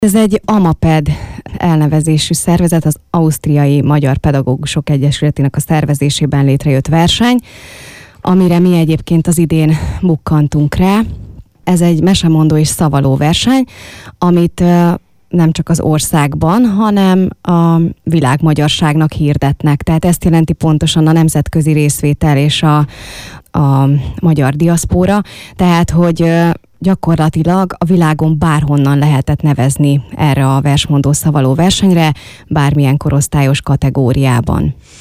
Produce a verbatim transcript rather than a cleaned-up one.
Ez egy AMAPED elnevezésű szervezet, az Ausztriai Magyar Pedagógusok Egyesületének a szervezésében létrejött verseny, amire mi egyébként az idén bukkantunk rá. Ez egy mesemondó és szavaló verseny, amit nem csak az országban, hanem a világmagyarságnak hirdetnek. Tehát ezt jelenti pontosan a nemzetközi részvétel és a, a magyar diaszpóra. Tehát, hogy gyakorlatilag a világon bárhonnan lehetett nevezni erre a versmondó szavaló versenyre, bármilyen korosztályos kategóriában.